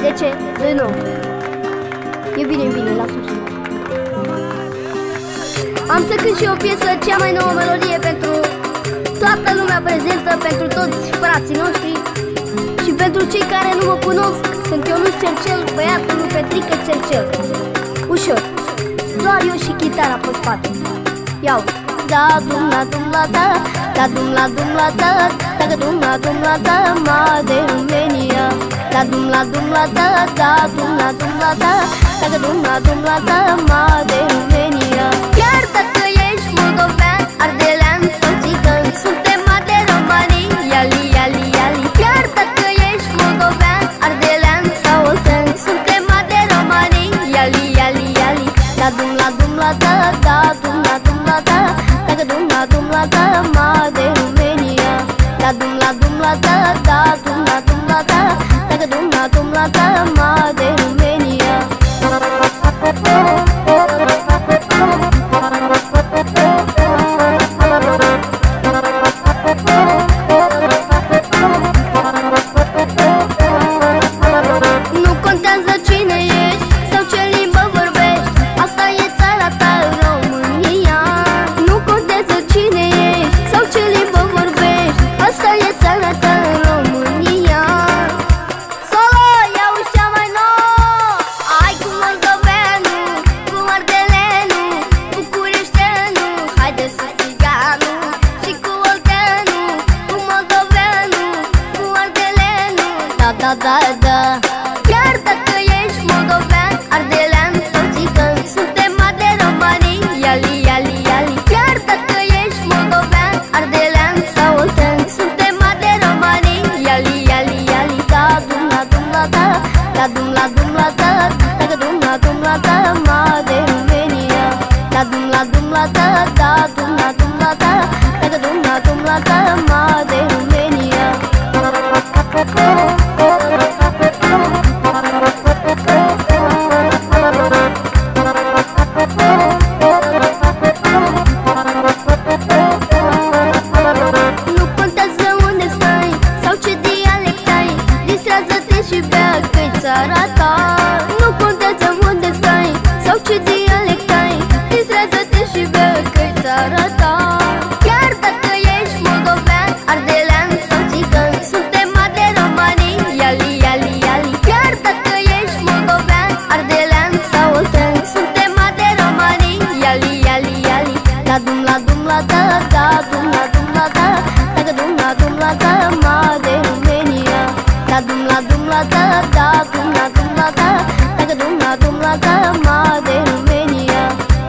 De ce? De nu. E bine, bine, lasă-o. Am să cânt și o piesă, cea mai nouă melodie pentru toată lumea prezentă, pentru toți frații noștri și pentru cei care nu mă cunosc. Sunt Ionuț Cercel, băiatul lui Petrică Cercel. Ușor, doar eu și chitara pe spate. Iau. Da dum la dum la da, da dum la da, da dum la da, ma de România. Da dum la da, da dum la da, da dum la da, ma de România. Chiar dacă ești moldovean, ardelean sau țigan, suntem de romanii, iali, iali, iali. Chiar dacă ești moldovean, ardelean sau oltean, suntem de romanii, iali, iali, iali. Da dum la da, da dum la da, da dum la da, ma de România. Da dum la da, da dum la da, da dum la da, ma de România. Nu contează cine ești sau ce limbă vorbești, asta e țara ta, România. Nu contează cine ești sau ce limbă vorbești, asta e țara ta, România. Solo, ia uși cea mai nouă. Ai cu moldoveanu, cu ardeleanu, bucureșteanu, haide să țiganu. Și cu olteanu, cu moldoveanu, cu ardeleanu. Da, da, da, da. Chiar dacă ești moldovean, ardelean sau țigan, suntem de romanii, iali, iali, iali. Chiar dacă ești moldovean, ardelean sau oltean, suntem de romanii, iali, iali, iali. Da dum la da, da dum la da, da dum la da, ma de România. Da dum la da, da dum la da, da dum la da, ma de România. Nu contează unde stai sau ce dialect ai, distrează-te și bea că-i țara ta. Nu contează unde stai sau ce dialect ai, distrează-te și bea că-i țara ta. Chiar dacă ești moldovean, ardelean sau țigan, suntem de romanii, iali, iali, iali. Chiar dacă ești moldovean, ardelean sau oltean, suntem de romanii, iali, iali, iali. Da dum la da, da dum la da, da dum la da, ma de România. Da dum la da, da dum la da, da dum la da, ma de România.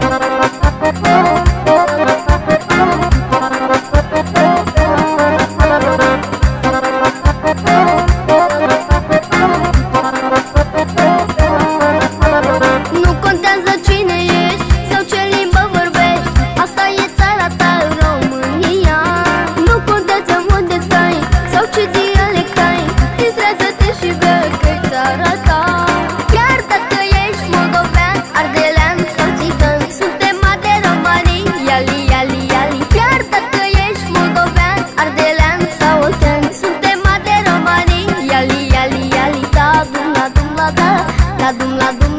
Nu contează cine ești sau ce limbă vorbești, asta e țara ta, România. Nu contează unde stai sau ce dialect ai, distrează-te și bea că-i țara ta. Chiar dacă ești moldovean, ardelean sau țigan, suntem de romanii, iali, iali, iali. Chiar dacă ești moldovean, ardelean sau oltean, suntem de romanii, iali, iali, iali. Da dum la da, da dum la